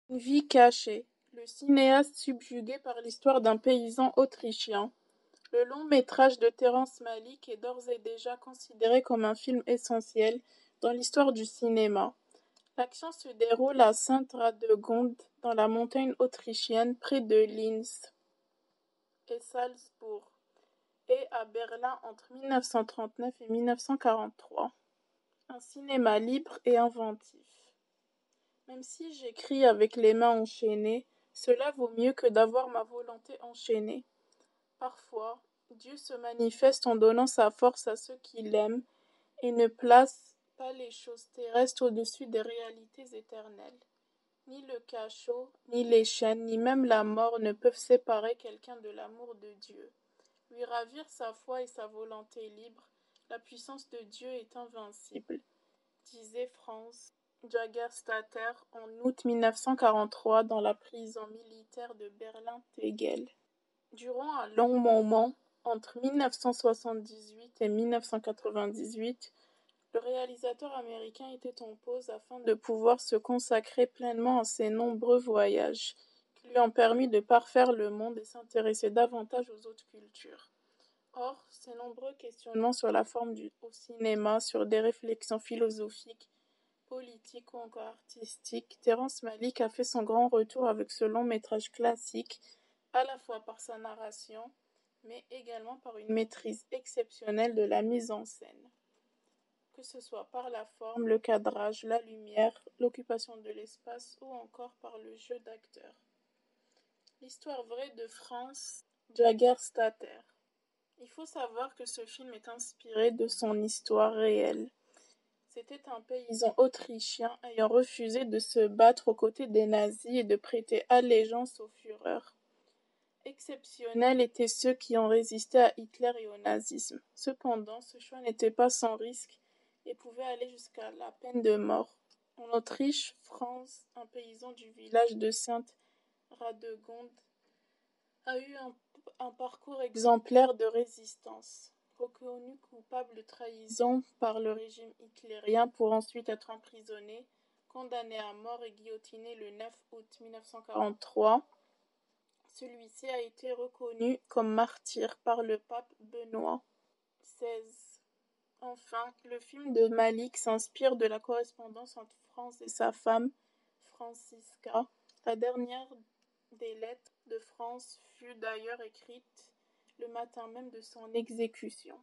Une vie cachée. Le cinéaste subjugué par l'histoire d'un paysan autrichien. Le long métrage de Terrence Malick est d'ores et déjà considéré comme un film essentiel dans l'histoire du cinéma. L'action se déroule à Sainte-Radegonde, dans la montagne autrichienne près de Linz et Salzbourg, et à Berlin entre 1939 et 1943. Un cinéma libre et inventif. Même si j'écris avec les mains enchaînées, cela vaut mieux que d'avoir ma volonté enchaînée. Parfois, Dieu se manifeste en donnant sa force à ceux qui l'aiment et ne place pas les choses terrestres au-dessus des réalités éternelles. Ni le cachot, ni les chaînes, ni même la mort ne peuvent séparer quelqu'un de l'amour de Dieu. Lui ravir sa foi et sa volonté libre, la puissance de Dieu est invincible, disait Franz Jagerstatter en août 1943 dans la prison militaire de Berlin-Tegel. Durant un long moment, entre 1978 et 1998, le réalisateur américain était en pause afin de pouvoir se consacrer pleinement à ses nombreux voyages, qui lui ont permis de parfaire le monde et s'intéresser davantage aux autres cultures. Or, ses nombreux questionnements sur la forme au cinéma, sur des réflexions philosophiques, politiques ou encore artistiques, Terrence Malick a fait son grand retour avec ce long métrage classique, à la fois par sa narration, mais également par une maîtrise exceptionnelle de la mise en scène. Que ce soit par la forme, le cadrage, la lumière, l'occupation de l'espace ou encore par le jeu d'acteurs. L'histoire vraie de Franz Jagerstatter. Il faut savoir que ce film est inspiré de son histoire réelle. C'était un paysan autrichien ayant refusé de se battre aux côtés des nazis et de prêter allégeance au Führer. Exceptionnels étaient ceux qui ont résisté à Hitler et au nazisme. Cependant, ce choix n'était pas sans risque et pouvait aller jusqu'à la peine de mort. En Autriche, Franz, un paysan du village de Sainte-Radegonde, a eu un parcours exemplaire de résistance. Reconnu coupable de trahison par le régime hitlérien pour ensuite être emprisonné, condamné à mort et guillotiné le 9 août 1943, celui-ci a été reconnu comme martyr par le pape Benoît XVI. Enfin, le film de Malick s'inspire de la correspondance entre Franz et sa femme, Franziska. La dernière des lettres de Franz fut d'ailleurs écrite le matin même de son exécution.